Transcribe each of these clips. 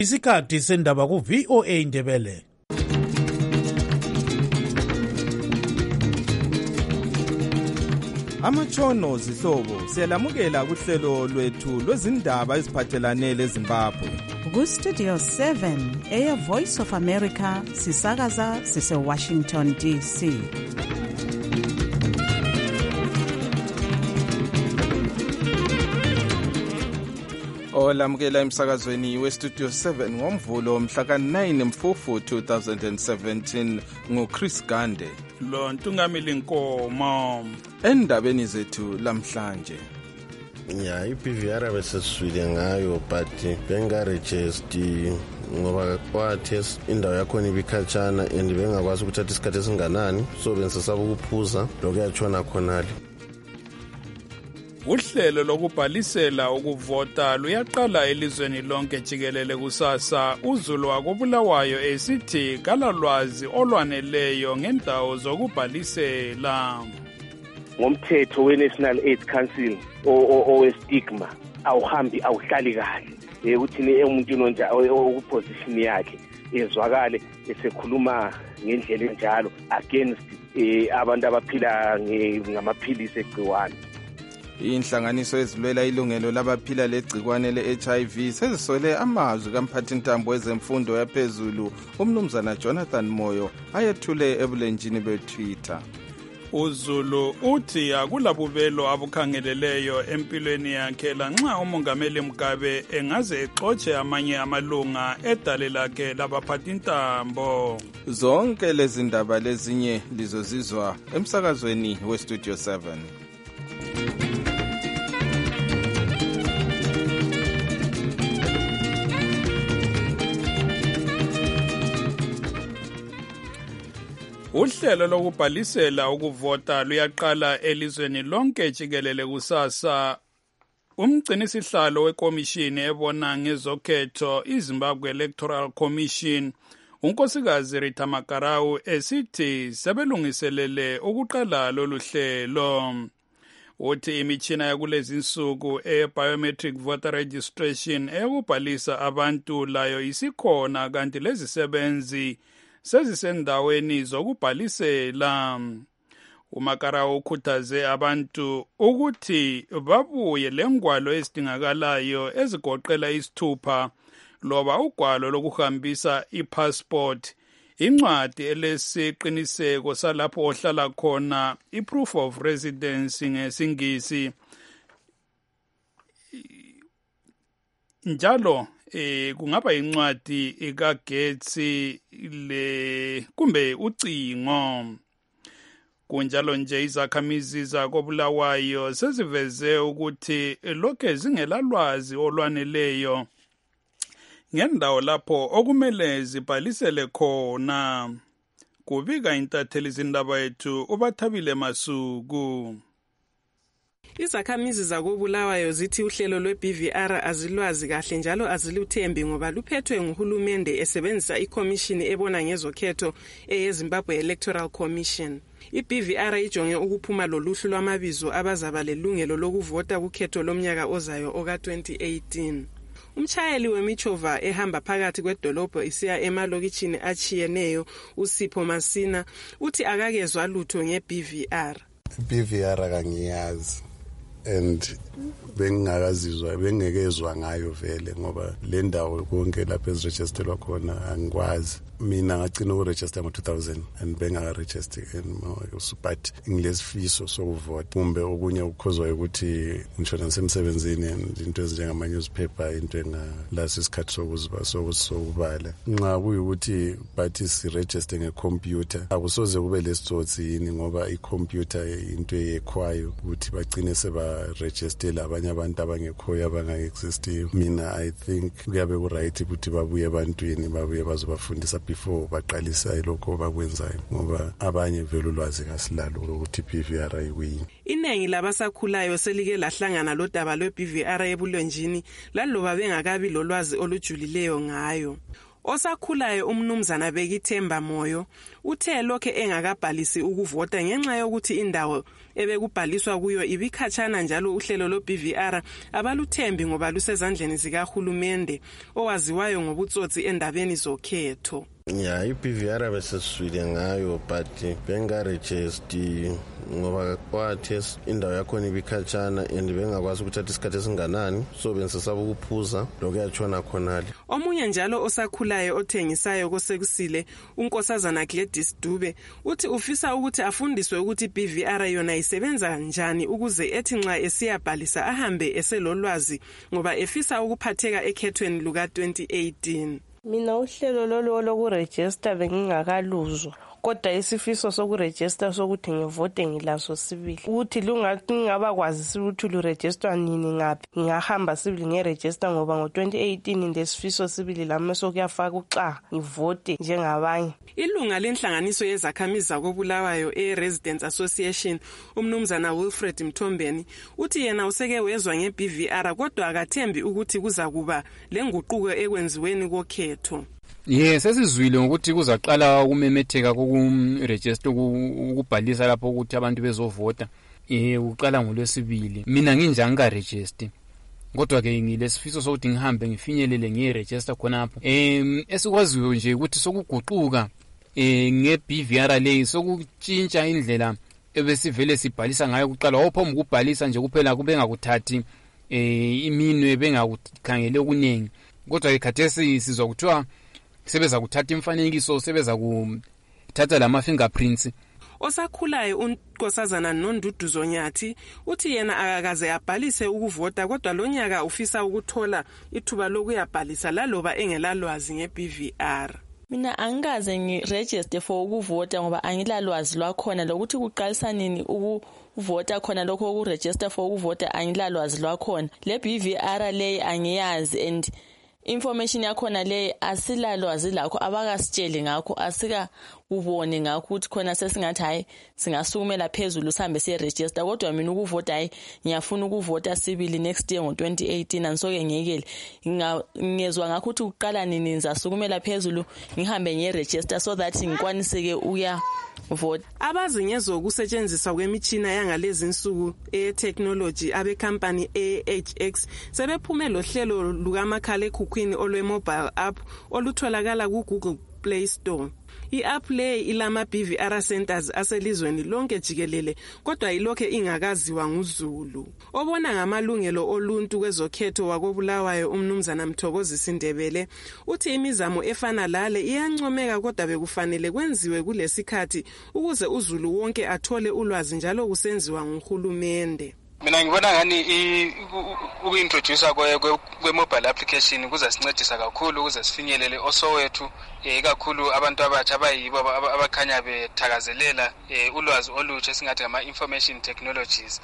Isikhathi sendaba ku VOA Indebele. Amatshono zihlobo siyalamukela kuhlelo lwethu lwezindaba eziphathelane leZimbabwe. Ku Studio 7 eya Voice of America sisakaza sise Washington DC. Olamukela emsakazweni we Studio 7 ngomvulo mhla ka9 Mfumfu 2017 nguChris Gande. Lo Ntungamili Nkomo. Endabeni zethu lamhlanje. Ya iPVR beseswile ngayo but benga register ngoba kwathi indawo yakho ibikhatshana and bengakwazi ukuthatha isikhathi esinganani so bensesaba ukuphuza lokuyatshona khonali. Uhlelo lokubhalisela ukuvota luyaqala elizweni lonke jikelele kusasa. UZulu wakobulawayo esithi kalalwazi olwaneleyo ngendawo zokubhalisela. Ngomthetho we-National AIDS Council owestigma awuhambi awuhlali kahle ukuthi umuntu nonja okuposition yakhe ezwakale esekhuluma ngendlela enjalo against abantu abaphila ngamaphilisi egciwane. Inhlanganiso ezilwela ilungelo labaphila legcikwane le-HIV sezisole amazwi kamphathintambo wezemfundo yaphezulu umnumzana Jonathan Moyo ayethule ebulenjini beTwitter. UZulu uthi akulabubelo abukhangeleleyo empilweni yakhe lanxa umongameli Mugabe engaze exotshe amanye amalunga edale lakhe labaphathintambo. Zonke lezi ndaba lezinye lizozizwa emsakazweni we Studio 7. Uhlelo lokubhalisela ukuvota luyaqala elizweni lonke jikelele kusasa. Umgcinisihlalo wekomishini ebona ngezokhetho iZimbabwe Electoral Commission unkosikazi Rita Makarau esithi sebelungiselele ukuqala lolu hlelo. Uthi imitshina yakulezi insuku biometric voter registration eyokubhalisa abantu layo isikhona kanti lezi sebenzi sezisendaweni zokubhalisela. uMakarau ukhuthaze abantu ukuthi babuye lengwalo ezidingakalayo ezigoqela isithupha loba ugwalo lokuhambisa ipassport, incwadi elesiqiniseko salapho ohlala khona, iproof of residence ngesingisi, njalo kungaba incwadi kagetsi kumbe ucingo. Kunjalo nje izakhamizi zakobulawayo seziveze ukuthi lokhe zingelalwazi olwaneleyo ngendawo lapho okumele zibhalisele khona. Kubika intatheli zindaba yethu uBathabile Masuku. Izakhamizi zakobulawayo zithi uhlelo lwe-BVR azilwazi kahle njalo aziluthembi ngoba luphethwe nguhulumende esebenzisa ikomishini ebona ngezokhetho eyeZimbabwe Electoral Commission. I-BVR ijonge ukuphuma loluhlu lwamabizo abazaba lelungelo lokuvota kukhetho lomnyaka ozayo oka-2018. Umshayeli wemichova ehamba phakathi kwedolobho isiya emalokitshini achiyeneyo uSipho Masina uthi akakezwa lutho nge-BVR. BVR kangiyazi and bengekezwa ngayo vele ngoba le ndawo konke lapho eziregisterwa khona angikwazi. Mina ngagcina ukuregister ngo-2000 and bengaka-register but ngilesifiso sokuvota. Kumbe okunye ukukhozwa ukuthi ngishona nasemsebenzini and into ezinjengama-newspaper, into engalasi isikhathi sokubala. Nxa kuyukuthi bathi siregister ngekhompyutha akusoze kube lesitsotsi yini ngoba ikhompyutha into eyekhwayo ukuthi bagcine sebarejistela abanye abantu abangekhoyo abanga-existiyo. Mina I think kuyabe ku-right ukuthi babuye ebantwini babuye bazobafundisa before baqalisa lokho bakwenzayo ngoba abanye vele ulwazi kasilalo ukuthi BVR ayikuyini. Iningi labasakhulayo selike lahlangana lodaba lwe-BVR ebulonjini laloba bengakabi lolwazi olujulileyo ngayo. Osakhulayo umnumzana Bekithemba Moyo uthe lokho engakabhalisi ukuvota ngenxa yokuthi indawo ebekubhaliswa kuyo ibikhatshana njalo uhlelo lo BVR abaluthembi ngoba lusezandleni zikahulumende owaziwayo ngobutsotsi endabeni zokhetho. Ya iBVR beseswile ngayo but bengaregister ngoba kwathi indawo yakhona ibikhatshana and bengakwazi ukuthatha isikhathi esinganani so bensesaba ukuphuza lokuyatshona khonale. Omunye njalo osakhulayo othengisayo kosekusile unkosazana Gladys Dube uthi ufisa ukuthi afundiswe ukuthi BVR yona isebenza njani ukuze ethi nxa esiyabhalisa ahambe eselolwazi ngoba efisa ukuphatheka ekhethweni luka 2018. Mina uhlelo lolo lokuregister bengingakaluzwa kodwa isifiso sokuregister sokuthi ngivote ngilaso sibili ukuthi lungaba kwazi ukuthi luregister nini ngaphi ngingahamba sibili ngeregister ngoba ngo2018 ndesifiso sibili lami sokuyafaka uxa ngivote njengabanye. Ilunga lenhlanganiso yezakhamizi zakobulawayo eResidents Association umnumzana Wilfred Mthombeni uthi yena useke wezwa ngeBVR kodwa akathembi ukuthi kuza kuba lenguquko ekwenziweni kokhetho. Sesizwile ukuthi kuzaqala ukumemetheka kokuregister ukubhalisa lapho ukuthi abantu bezovota uqala ngoLwesibili. Mina nginjani ka register kodwa ke ngilesifiso sokuthi ngihambe ngifinyelele ngeregister khonapho. Esikwaziyo nje ukuthi sokuguquka ngeBVR leyi sokutshintsha indlela ebesivele sibhalisa ngayo kuqala ophomu ukubhalisa nje kuphela kube ngakuthathi iminwe bengakukhangele okunengi kodwa ikhathesi sizwa kuthiwa sebeza kuthatha imfanekiso sebeza kuthatha lama fingerprints. Osakhulayo unkosazana Nonduduzo Nyathi uthi yena akakaze abhalise ukuvota kodwa lonyaka ufisa ukuthola ithuba lokuyabhalisa laloba engelalwazi ngeBVR. Mina angikaze ngiregister for ukuvota ngoba angilalwazi lwakhona lokuthi kuqalisa nini ukuvota khona lokho ukuregister for ukuvota angilalwazi lwakhona. Le BVR leyi angiyazi and information yakhona le asilalwazi lakho abakasitsheli ngakho asika ubone ngakho ukuthi khona sesingathi hayi singasukumela phezulu sihambe siregister kodwa mina ukuvota hayi ngiyafuna ukuvota sibili next year ngo2018 ansoke ngiyekele ngezwe ngakho ukuthi uqala nini nizasukumela phezulu ngihambe ngiregister so that ngikwaniseke uya vote. Abazinyezo ukusetshenziswa kwemitshina yangalezi insuku e-technology abe-company AHX sebephume lohlelo lukamakhala ekhukhwini olwe-mobile app olutholakala ku-Google Play Store. I-app le ilama BVR centers aselizweni lonke jikelele kodwa ilokho ingakaziwa nguZulu. Obona ngamalungelo oluntu kwezokhetho wakobulawayo umnumzana Mthokozisi Ndebele uthi imizamo efana lale iyancomeka kodwa bekufanele kwenziwe kulesikhathi ukuze uZulu wonke athole ulwazi njalo kusenziwa nguhulumende. Mina ngibona ngani ukuintroduce kwe-mobile application kuzasincedisa kakhulu ukuze sifinyelele osowethu kakhulu abantu abatsha abayibo abakhanya bethakazelela ulwazi olutsha esingathi ngama-information technologies.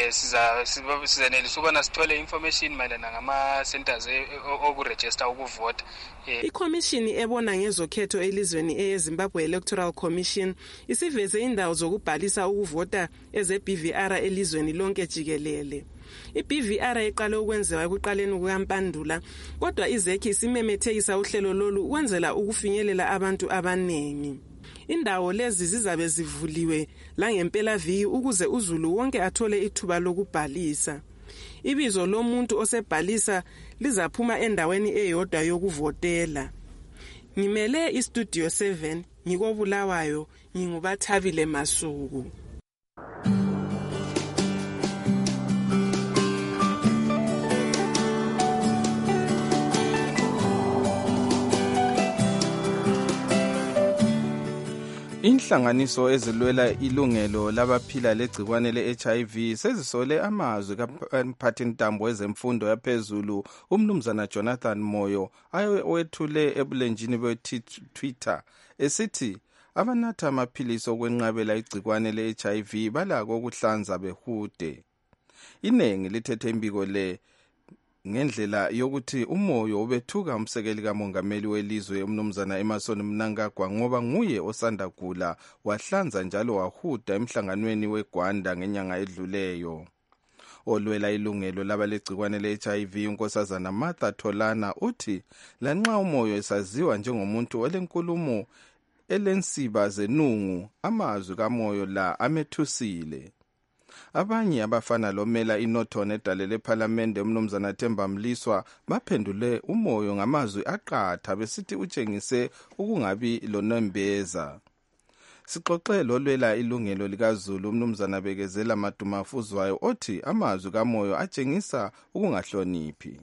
Sizanelisa ukubana sithole information mayelana ngama-centers okuregister ukuvota. Ikhomishini ebona ngezokhetho elizweni eyeZimbabwe Electoral Commission isiveze indawo zokubhalisa ukuvota eze-BVR elizweni lonke jikelele. IBVR iqale ukwenziwa ekuqaleni kukaMpandula kodwa izekhi isimemethekisa uhlelo lolu ukwenzela ukufinyelela abantu abanengi. Indawo lezi zizabe zivuliwe la ngempela viki ukuze uZulu wonke athole ithuba lokubhalisa. Ibizo lomuntu osebhalisa lizaphuma endaweni eyodwa yokuvotela. Ngimele iStudio 7 ngikobulawayo ngingubathabile Masuku. Inhlanganiso ezilwela ilungelo labaphila legcikwane le-HIV sezisole amazwi kamphathintambo wezemfundo yaphezulu umnumzana Jonathan Moyo ayewethule ebulenjini be-Twitter esithi abanatha amaphilisi okwenqabela igcikwane le-HIV balako ukuhlanza behude. Inengi lithethe imbiko le ngendlela yokuthi uMoyo ubethuka umsekeli kamongameli welizwe umnumzana Emmerson Mnangagwa ngoba nguye osanda gula wahlanza njalo wahuda emhlanganweni weGwanda ngenyanga edluleyo. olwela ilungelo labalegcikwane le-HIV unkosazana Martha Tholana uthi lanxa umoyo esaziwa njengomuntu olenkulumo elensiba zenungu, amazwi kamoyo la amethusile. Abanye abafana lomela iNorton edale lephalamende umnumzana Themba Mliswa baphendule umoyo ngamazwi aqatha besithi utshengise ukungabi lonembeza. Sixoxe lolwela ilungelo likaZulu umnumzana Bekezela Madumafuzwayo othi amazwi kamoyo atshengisa ukungahloniphi.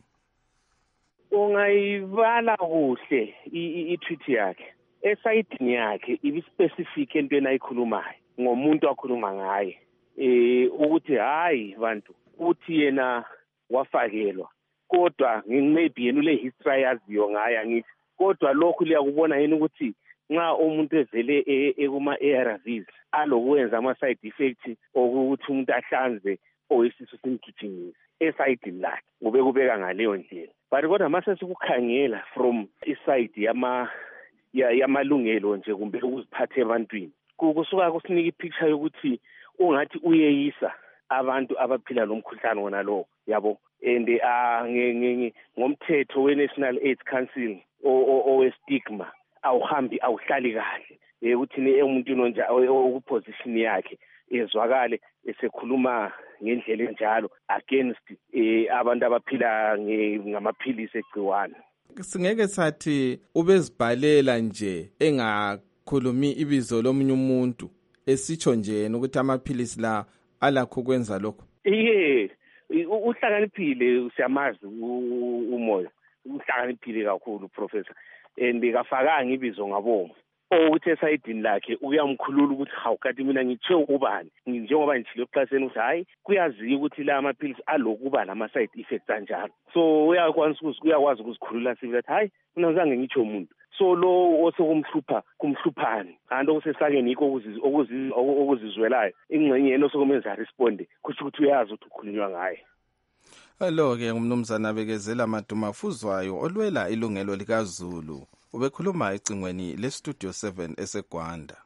Ungayibala kuhle i-tweet yakhe esayidini yakhe ibi-specific entweni ayikhulumayo ngomuntu akhuluma ngaye. Ukuthi hayi bantu uthi yena wafakelwa kodwa maybe yena ule history yaziyo ngaye angithi kodwa lokhu liyakubona yena ukuthi nxa umuntu evele ekuma ARVs alokwenza ama side effects ukuthi umuntu ahlanze oyisisu simgijimisa esayidini lakhe kube kubeka ngaleyo ndlela. But kodwa mase sikukhangela from iside yamalungelo nje kumbe ukuziphatha ebantwini kusuka kusinika ipicture yokuthi ungathi uyeyisa abantu abaphila lomkhuhlane wona lo yabo. And ngomthetho we-National AIDS Council owe-stigma awuhambi awuhlali kahle ukuthi emuntwini onja okuposition yakhe ezwakale esekhuluma ngendlela enjalo against abantu abaphila ngamaphilisi egciwane. Singeke sathi ubezibhalela nje engakhulumi ibizo lomunye umuntu esitsho nje ukuthi amaphilisi la alakho kwenza lokho. Uhlakaniphile siyamazi umoya uhlakaniphile kakhulu professor and kafakanga ibizo ngabomo ukuthi esayidini lakhe uyamkhulula ukuthi hawu kanti mina ngithe ubani njengoba ngithile eqaseni ukuthi hayi kuyaziwa ukuthi la amaphilisi alokuba lama side effects kanjalo. So uyakwazi ukuzikhulula sibe that hayi mina ngizange ngitsho umuntu. So lo osokumhlupha kumhluphani kanti okusesake nikho okuzizwelayo ingcenye yena osokumenza responde kusho ukuthi uyazi ukuthi ukhulunywa ngaye. Hello ke umnumzana Bekezela Madumafuzwayo olwela ilungelo likaZulu ubekhuluma ecingweni leStudio 7 eseGwanda.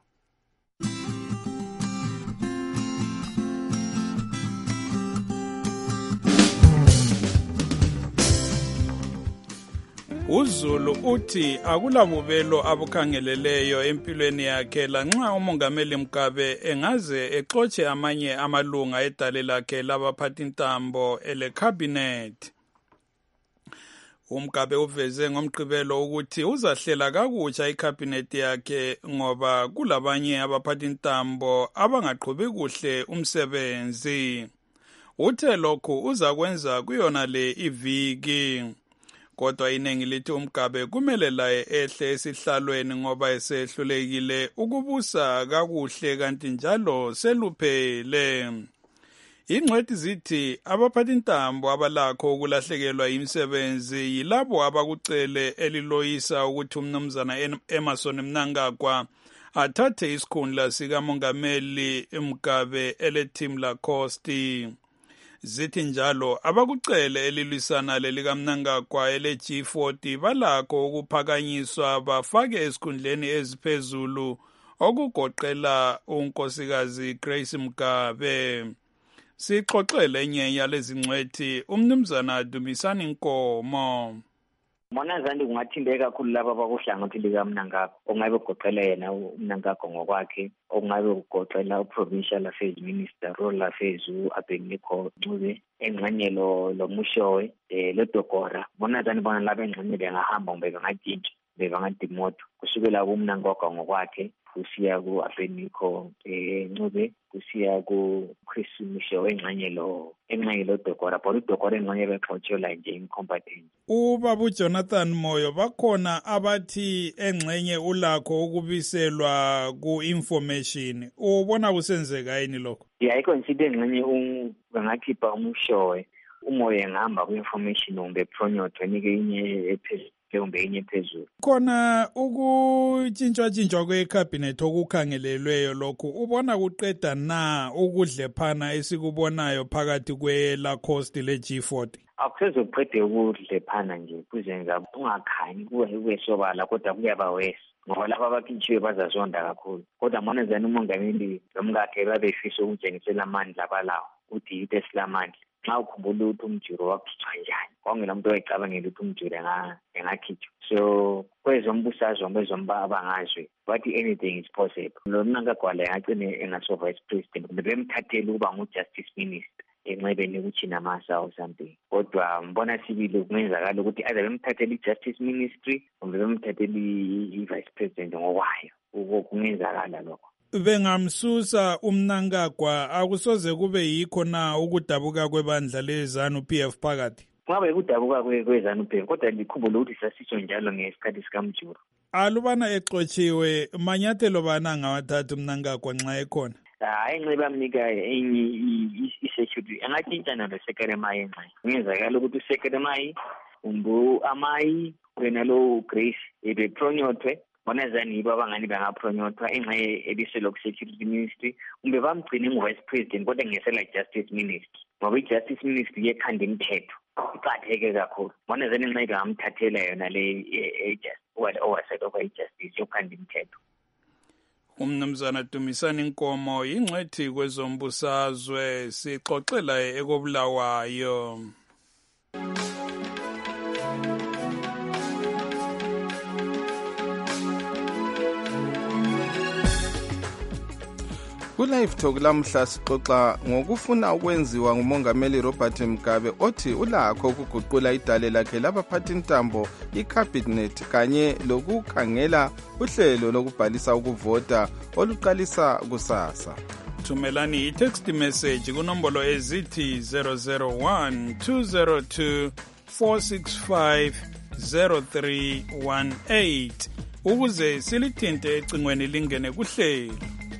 uZulu uthi akulabubelo abukhangeleleyo empilweni yakhe lanxa umongameli Mugabe engaze exotshe amanye amalunga edale lakhe labaphathintambo elecabinet. uMgabe uveze ngomgqibelo ukuthi uzahlela kakutsha icabinet yakhe ngoba kulabanye abaphathintambo abangaqhubi kuhle umsebenzi. Uthe lokhu uzakwenza kuyona le iviki. Kodwa inengi lithi uMgabe kumele laye ehle esihlalweni ngoba esehlulekile ukubusa kakuhle kanti njalo seluphele. Ingcwethi zithi abaphathintambo abalakho ukulahlekelwa imisebenzi yilabo abakucele eliloyisa ukuthi umnumzana Emmerson Mnangagwa athathe isikhundla sikamongameli Mugabe eleThim Lacoste. Zithi njalo abakucele elilwisana lelikamnangagwa ele-G40 balakho ukuphakanyiswa bafake esikhundleni eziphezulu okugoqela unkosikazi Grace Mugabe. Sixoxele enye yalezi ngcwethi umnumzana Dumisani Nkomo. Mona zandi kungathindeka kakhulu laba abakuhlangothi likaMnangagwa ongabe kugoqela yena uMnangagwa ngokwakhe ongabe kugoqela uProvincial Affairs Minister Rural Affairs uAbeniko Ncube engxenye lo Mushowe loDokora. Mona zandi bona laba engxenye bengahamba kumbe bengatshintsha bengadimoto kusukela kuMnangagwa ngokwakhe kusiya kuAbeniko Ncube kusiya kuChris Mushowe engxenye loDokora but uDokora engxenye bexotshelwa nje incompetent. Ubaba uJonathan Moyo bakhona abathi engxenye ulakho ukubiselwa ku-information. Ubona kusenzeka yini lokho? Ayiconsider engxenye bangakhipha uMshowe umoya engahamba ku-information kumbe pronyoto enike inye ephezulu kumbe inye phezulu. Khona ukutshintshwa kwecabinet okukhangelelweyo lokhu ubona kuqeda na ukudlephana esikubonayo phakathi kweLacoste leG40? Akusezo kuqede ukudlephana nje kuzenza ungakhanyi kuwe sobala kodwa kuyaba wesi ngoba laba abakhitshiwe bazazonda kakhulu kodwa mona zani umongameli lomkakhe babefisa ukutshengisela amandla abalawo uthi yitho esilamandla xa ukhumbula ukuthi umjuro wakhitshwa njani kwangela muntu owayecabangela ukuthi umjuro engakhitshwa. So kwezombusazwe bezomba abangazwe bathi anything is possible. Lo Mnangagwa engagcine engaso-vice president kumbe bemthathele ukuba ngu-justice minister enxebeni kuChinamasa or something. Kodwa mbona sibili kungenzakala ukuthi aze bemthathele i-justice ministry kumbe bemthathele i-vice president ngokwayo. Kungenzakala lokho. Bengamsusa uMnangagwa akusoze kube yikho na ukudabuka kwebandla leZANU-PF phakathi? Kungabe ukudabuka kweZANU-PF kodwa likhumbula ukuthi sasitsho njalo ngesikhathi sikamjuro. Alubana exotshiwe manyathelo bani angawathatha uMnangagwa nxa ekhona? Enxebe amnika enye i-security angatshintsha nalo Sekelemayi enxebe. Kungenzakala ukuthi uSekelemayi amayi wena lo Grace ebepronyotwe bona zani yibo abangani bangapronyotwa enxebe ebiselokhu security ministry kumbe bamgcine ngu-vice president kodwa ngesela justice ministry ngoba i-justice ministry yekhanda imithetho iqatheke kakhulu. Bona zani enxebe bangamthathela yona le oversight over i-justice yokhanda imithetho. Umnumzana Dumisani Nkomo yingcwethi kwezombusazwe sixoxela ekobulawayo. Ku-Live Talk lamhla sixoxa ngokufuna ukwenziwa ngumongameli Robert Mugabe othi ulakho ukuguqula idale lakhe labaphathintambo i-cabinet kanye lokukhangela uhlelo lokubhalisa ukuvota oluqalisa kusasa. Thumelani i-text message kunombolo ezithi 001 202 465 0318 ukuze silithinte ecingweni lingene kuhlelo.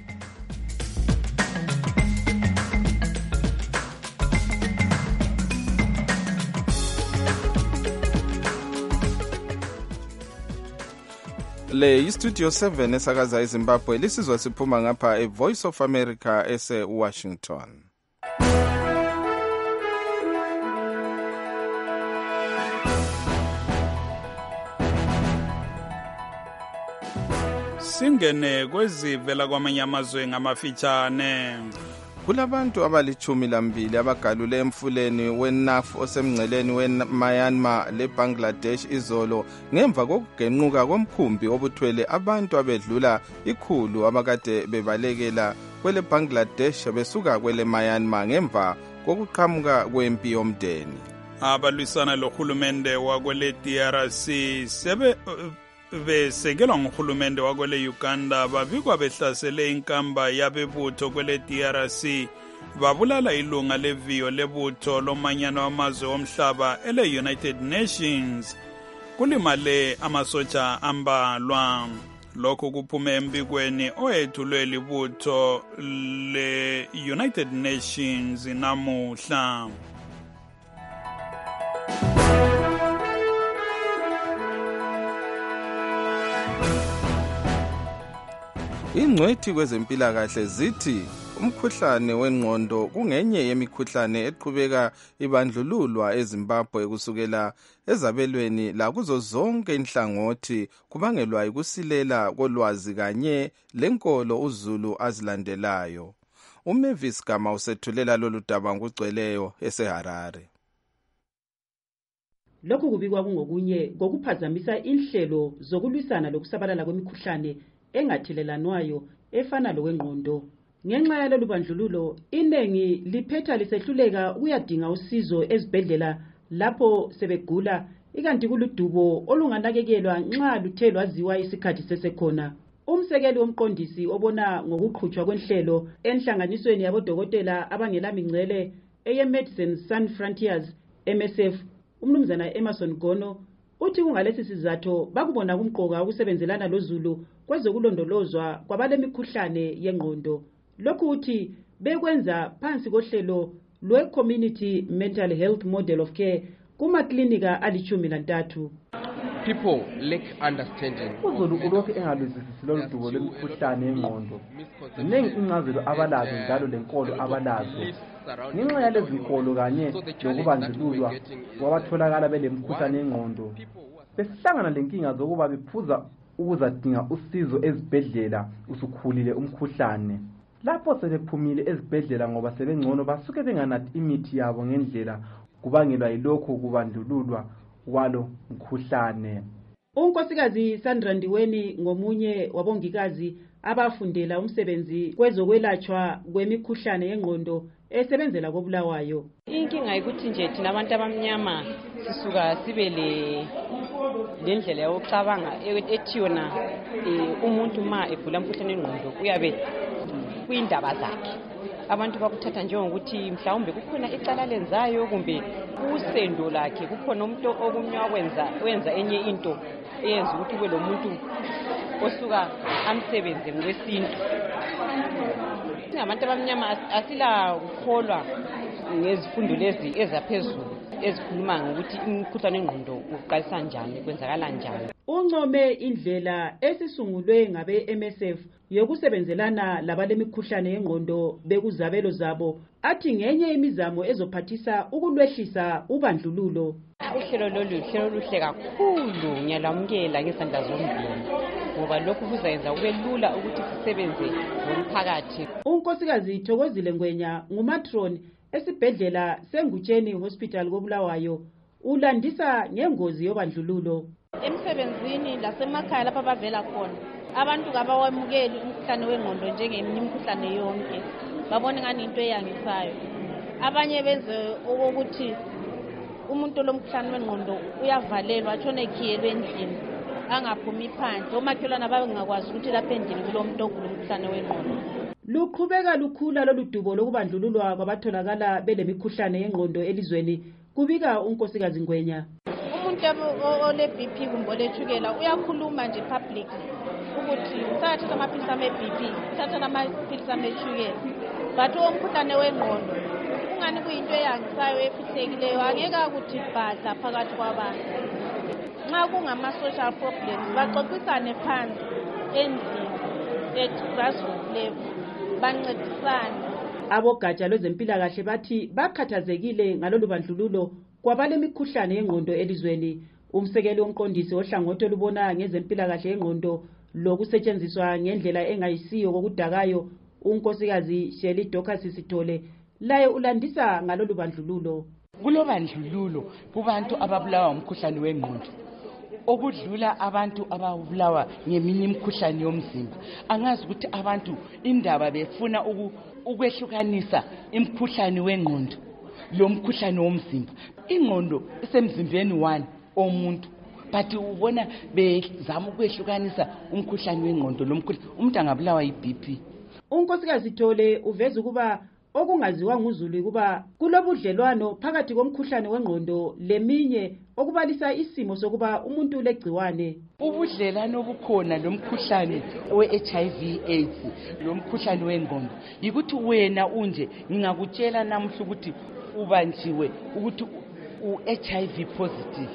Le iStudio 7 esakaza eZimbabwe lisizwa siphuma ngapha eVoice of America ese-Washington. Singene kwezivela kwamanye amazwe ngamafitshane. Kulabantu abali-12 abagalule emfuleni weNaf osemngceleni weMyanmar leBangladesh izolo ngemva kokugenquka komkhumbi obuthwele abantu abedlula 100 abakade bebalekela kwele Bangladesh besuka kwele Myanmar ngemva kokuqhamuka kwempi yomdeni. Abalwisana lohulumende wakwele DRC besekelwa nguhulumende wakwele Uganda babikwa behlasele inkamba yabebutho kwele DRC babulala ilunga leviyo lebutho lomanyano wamazwe omhlaba ele-United Nations kulimale amasotsha ambalwa. Lokhu kuphume embikweni oyethulwe libutho le-United Nations namuhla. Ingcwethi kwezempilakahle zithi umkhuhlane wengqondo kungenye yemikhuhlane eqhubeka ibandlululwa eZimbabwe kusukela ezabelweni lakuzo zonke inhlangothi kubangelwa ukusilela kolwazi kanye lenkolo uZulu azilandelayo. uMavis Gama usethulela lolu daba ngokugcweleyo eseHarare. Lokhu kubikwa kungokunye kokuphazamisa inhlelo zokulwisana lokusabalala kwemikhuhlane engathelelanwayo efana lokwengqondo. Ngenxa yalolu bandlululo inengi liphetha lisehluleka ukuyadinga usizo ezibhedlela lapho sebegula ikanti kuludubo olunganakekelwa nxa luthe lwaziwa isikhathi sesekhona. Umsekeli womqondisi obona ngokuqhutshwa kwenhlelo enhlanganisweni yabodokotela abangela mingcele eyeMedicine Sans Frontiers MSF umnumzana Emerson Gono uthi kungalesi sizatho bakubona kumqoka ukusebenzelana loZulu kwezokulondolozwa kwabalemikhuhlane yengqondo. Lokhu uthi bekwenza phansi kohlelo lwe-Community Mental Health Model of Care kumaklinika ali-13. People lack understanding. uZulu ulokhu engaluzisisi lolu dubo lwemikhuhlane yengqondo. Ziningi incazelo abalazo njalo lenkolo abalazo. Ngenxa yalezi nkolo kanye lokubandlululwa kwabatholakala belemikhuhlane yengqondo besihlangana lenkinga zokuba bephuza ukuzadinga usizo ezibhedlela usukhulile umkhuhlane. lapho sebephumile ezibhedlela ngoba sebengcono basuke benganathi imithi yabo ngendlela kubangelwa yilokhu kubandlululwa kwalo mkhuhlane. Unkosikazi Sandra Ndiweni ngomunye wabongikazi abafundela umsebenzi kwezokwelatshwa kwemikhuhlane yengqondo esebenzela koBulawayo. Inkinga ukuthi nje thina abantu abamnyama sisuka sibe lendlela yokucabanga ethi yona umuntu ma egula umkhuhlane wengqondo uyabe kuyindaba zakhe. Abantu bakuthatha njengokuthi mhlawumbe kukhona icala lenzayo kumbe usendo lakhe kukhona umuntu okumnywa wenza enye into eyenza ukuthi kube lo muntu osuka amsebenze ngokwesintu. Singabantu abamnyama asila ukholwa ngezifundo lezi ezaphezulu ezikhuluma ngokuthi imikhuhlane wengqondo uqalisa njani kwenzakala njani. Uncome indlela esisungulwe ngabe MSF yokusebenzelana labalemikhuhlane yengqondo bekuzabelo zabo athi ngenye imizamo ezophathisa ukulwehlisa ubandlululo. Uhlelo luhle kakhulu ngiyalamukela ngesandla zombili ngoba lokhu kuzayenza kube lula ukuthi sisebenze ngomphakathi. Unkosikazi Thokozile Ngwenya ngumatron esibhedlela seNgutsheni Hospital koBulawayo ulandisa ngengozi yobandlululo. Emsebenzini lasemakhaya lapha bavela khona abantu kabawamukeli umkhuhlane wengqondo njengeminye imikhuhlane yonke, babona ngani into eyangisayo. Abanye benze ukuthi umuntu lomkhuhlane wengqondo uyavalelwa atshone ekhiyelwe endlini angaphumi phandle, omakhelwane babengakwazi ukuthi lapha endlini kulomuntu ogula umkhuhlane wengqondo. Luqhubeka lukhula lolu dubo lokubandlululwa kwabatholakala belemikhuhlane yengqondo elizweni, kubika unkosikazi Ngwenya. Umuntu ole BP kumbe ole tshukela uyakhuluma nje public ukuthi uthatha amaphilisi ame-BP, uthatha amaphilisi ame-tshukela, but umkhuhlane wengqondo ungani kuyinto eyangisayo efihlekile angeke akuthi bhadla phakathi kwabantu. Nxa kungama-social problems baxoxisane phansi endlini at grassroots level bancedisane. Abogatsha lwezempilakahle bathi bakhathazekile ngalolu bandlululo kwabalemikhuhlane yengqondo elizweni. Umsekeli womqondisi ohlangothi olubona ngezempilakahle yengqondo lokusetshenziswa ngendlela engayisiyo kokudakayo unkosikazi Shirley Dorcas Sithole laye ulandisa ngalolu bandlululo. Kulobandlululo kubantu ababulawa umkhuhlane wengqondo okudlula abantu ababulawa ngeminye imikhuhlane yomzimba. Angazi ukuthi abantu indaba befuna ukwehlukanisa imikhuhlane wengqondo lo mkhuhlane womzimba. Ingqondo isemzimbeni one omuntu, but ubona bezama ukwehlukanisa umkhuhlane wengqondo lo mkhuhlane umuntu angabulawa yiBP. Unkosikazi Thole uveza ukuba okungaziwa nguzulu kuba kulobudlelwano phakathi komkhuhlane wengqondo leminye okubalisa isimo sokuba umuntu ulegciwane. Ubudlelwano obukhona lomkhuhlane we-HIV AIDS lomkhuhlane wengqondo yikuthi wena unje ngingakutshela namuhla ukuthi ubanjiwe ukuthi u-HIV positive,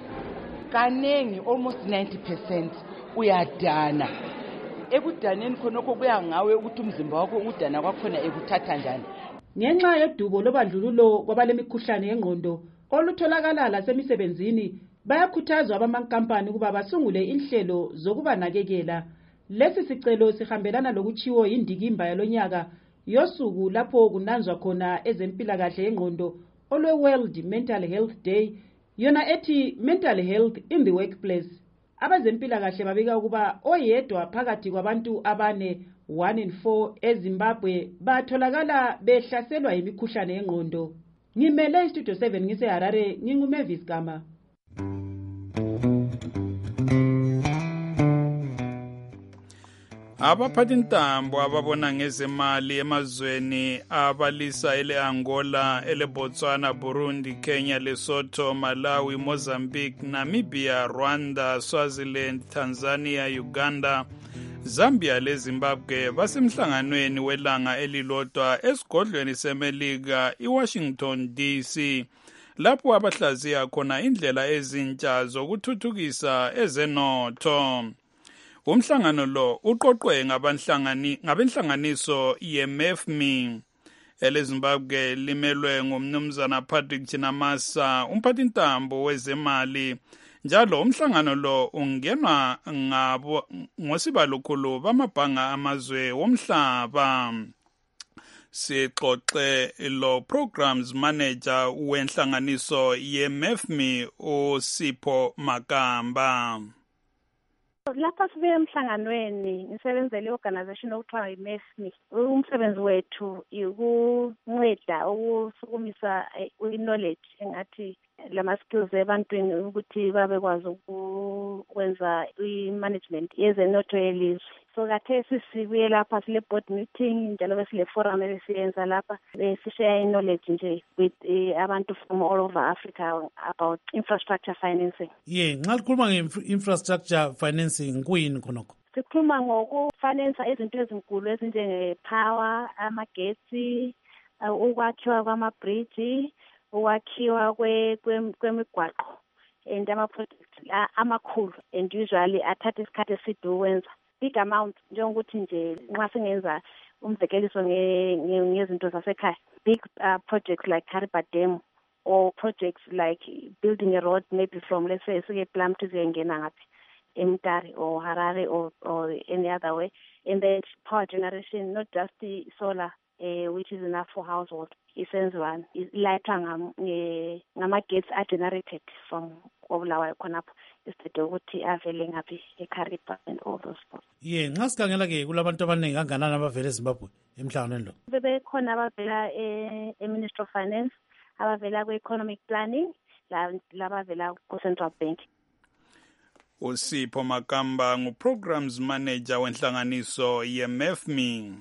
kanengi almost 90% uyadana. Ekudaneni khonokho kuya ngawe ukuthi umzimba wakho udana kwakhona ekuthatha njani. Ngenxa yodubo lobandlululo kwabalemikhuhlane yengqondo olutholakala lasemisebenzini bayakhuthazwa abamankampani ukuba basungule inhlelo zokubanakekela. Lesi sicelo sihambelana lokutshiwo yindikimba yalonyaka yosuku lapho kunanzwa khona ezempilakahle yengqondo olwe World Mental Health Day, yona ethi Mental Health in the Workplace. Abezempilakahle babika ukuba oyedwa phakathi kwabantu abane 1 in 4 eZimbabwe batholakala behlaselwa yimikhuhlane yengqondo. Ngimele istudio 7 ngise Harare, nginguMavis Gama. Abaphathintambo ababona ngezemali emazweni abalisa ele-Angola, ele-Botswana, Burundi, Kenya, Lesotho, Malawi, Mozambique, Namibia, Rwanda, Swaziland, Tanzania, Uganda, Zambia leZimbabwe basemhlanganweni welanga elilodwa esigodlweni seMelika iWashington DC lapho abahlaziya khona indlela ezintsha zokuthuthukisa ezenotho. Umhlangano lo uqoqwe ngabenhlanganiso ye-MEFMI eleZimbabwe limelwe ngumnumzana Patrick Chinamasa, umphathintambo wezemali, Njalo umhlangano lo ungenwa ngosibalukhulu bamabhanga amazwe womhlaba. Sixoxe lo programs manager wenhlanganiso ye-MEFMI uSipho Makamba. Lapha sibe emhlanganweni ngisebenzele i-organization okuthiwa yi-MEFMI. Umsebenzi wethu ukunceda ukusukumisa i-knowledge engathi lama-skills ebantwini ukuthi babekwazi ukwenza i-management yezenotho yelizwe. So kathesi sibuye lapha sile board meeting njalo besile forum esiyenza lapha sishare knowledge nje with abantu from all over Africa about infrastructure financing. Nxa likhuluma nge-infrastructure financing kuyini khonokho? Sikhuluma ngokufinansa izinto ezinkulu ezinjenge-power, amagetsi, ukwakhiwa kwama-bridge, ukwakhiwa kwemigwaqo and ama-projects amakhulu and usually athatha isikhathi eside ukwenza. Big amount njengokuthi nje nxa singenza umzekeliso ngezinto zasekhaya, big projects like Kariba Dam or projects like building a road maybe from, let's say, Plum to Zengena ngaphi eMtari or Harare or any other way, and then power generation, not just the solar which is enough for household. Isenziwa ilayithwa ngama-gates are-generated from Obulawayo khonapho instead ukuthi avele ngaphi eKariba and all those spots. Nxa sikhangela-ke kulabantu abaningi kanganani abavela eZimbabwe emhlanganweni lo? Bebekhona abavela e-Ministry of Finance, abavela kwe-Economic Planning, labavela ku-Central Bank. uSipho Makamba ngu-programs manager wenhlanganiso ye-MEFMI.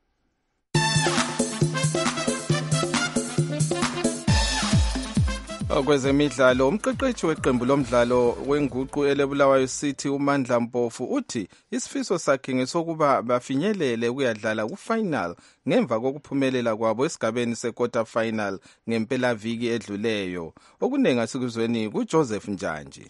Kwezemidlalo, umqeqeshi weqembu lomdlalo wenguqu eleBulawayo City uMandla Mpofu uthi isifiso sakhe ngesokuba bafinyelele ukuyadlala ku-final ngemva kokuphumelela kwabo esigabeni se-quarter final ngempelaviki edluleyo. Okunenga sikuzweni kuJoseph Njanji.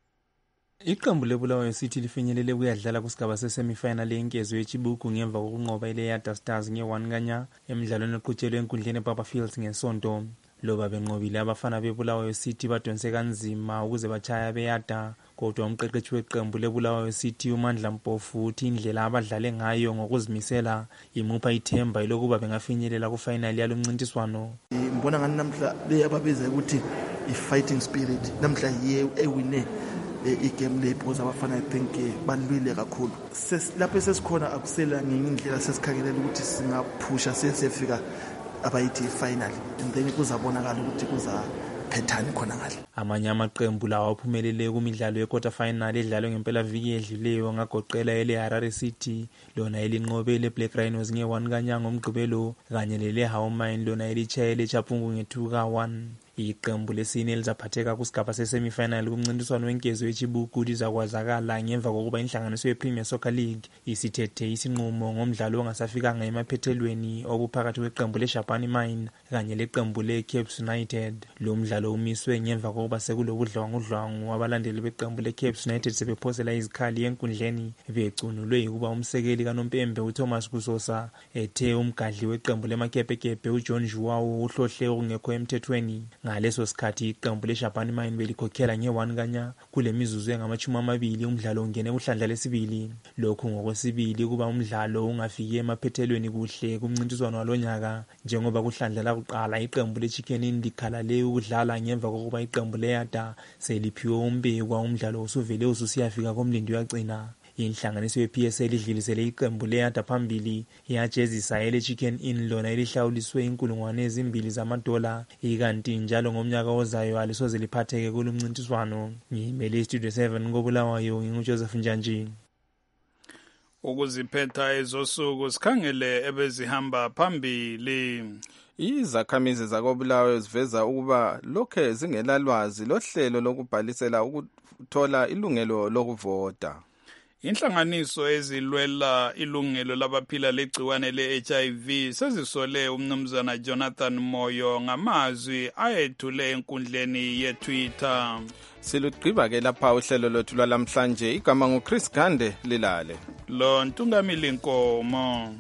Iqembu leBulawayo City lifinyelele ukuyadlala kusigaba sesemifinal yenkezo yeChibuku ngemva kokunqoba iLeada Stars nge-1 kanya emidlalweni eqhutshelwe enkundleni eBaba Fields ngesonto. Loba benqobile abafana beBulawayo City badonse kanzima ukuze bachaya beyada, kodwa umqeqeshi weqembu leBulawayo City uMandla Mpofu uthi indlela abadlale ngayo ngokuzimisela imupha ithemba lokuba bengafinyelela ku-final yalo mncintiswano. Ngibona ngani namhla leyababiza ukuthi i-fighting spirit namhla yiye ewine igame le because abafana I think balwile kakhulu. Lapho sesikhona akusela ngendlela sesikhangelela ukuthi singaphusha sesefika abayithi final and then kuzabonakala ukuthi kuzaphethani khona ngale. Amanye amaqembu lawo aphumelele kumidlalo ye-quarter final edlalwe ngempela viki edluleyo ngagoqela eleHarare City lona elinqobe leBlack Rhinos nge-1 kanya ngomgqibelo kanye leleHawu-Mine lona elichayele eChapungu nge-2 ka-1. Iqembu lesine lizaphatheka kusigaba sesemifinal kumncintiswano wenkezo yeChibuku lizakwazakala ngemva kokuba inhlanganiso yePremier Soccer League isithethe isinqumo ngomdlalo ongasafikanga emaphethelweni obuphakathi kweqembu leShabani Mine kanye leqembu leCapes United. Lo mdlalo umiswe ngemva kokuba sekulobudlwangudlwangu abalandeli beqembu leCapes United sebephosela izikhali enkundleni becunulwe ukuba umsekeli kaNompembe uThomas Kusosa ethe umgadli weqembu lemakepekepe uJohn Juwawu uhlohle okungekho emthethweni. Ngaleso sikhathi iqembu leShabani Mine belikhokhela nge-1 kanya kule mizuzu engama-20 umdlalo ungene kuhlandla lesibili. Lokhu ngokwesibili kuba umdlalo ungafiki emaphethelweni kuhle kumncintiswano walonyaka njengoba kuhlandla lakuqala iqembu leChicken Inn likhalale ukudlala ngemva kokuba iqembu leYada seliphiwe umbekwa umdlalo usuvele ususiyafika komlindi wagcina. Inhlanganiso ye-PSL idlulisele iqembu leYada phambili yajezisa eleChicken Inn lona elihlawuliswe $2,000 ikanti njalo ngomnyaka ozayo alisoze liphatheke kulumncintiswano. Ngimele iStudio 7 koBulawayo nginguJoseph Njanji. Ukuziphetha ezosuku sikhangele ebezihamba phambili. Izakhamizi zakoBulawayo ziveza ukuba lokhe zingelalwazi lohlelo lokubhalisela ukuthola ilungelo lokuvota. Inhlanganiso ezilwela ilungelo labaphila legciwane le-HIV sezisole umnumzana Jonathan Moyo ngamazwi ayethule enkundleni ye-Twitter. Silugqiba-ke lapha uhlelo lwethu lwalamhlanje. Igama nguChris Gande lilale. Lo Ntungamili Nkomo.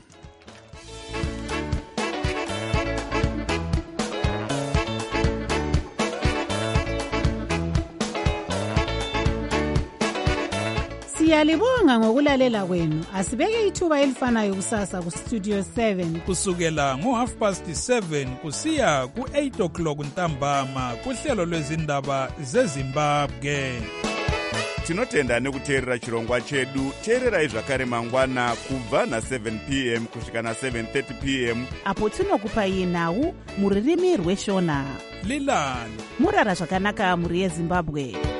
Siyalibonga ngokulalela kwenu. Asibeke ithuba elifanayo kusasa ku Studio 7 kusukela ngo7:30 kusiya ku8 o'clock ntambama kuhlelo lwezindaba zeZimbabwe. Tinotenda nekuteerera chirongwa chedu. Teererai zvakare mangwana kubva na7 p.m. kusvika na7:30 p.m. apo tinokupai nhau muririmi rweshona. Lilani murara zvakanaka muri yeZimbabwe.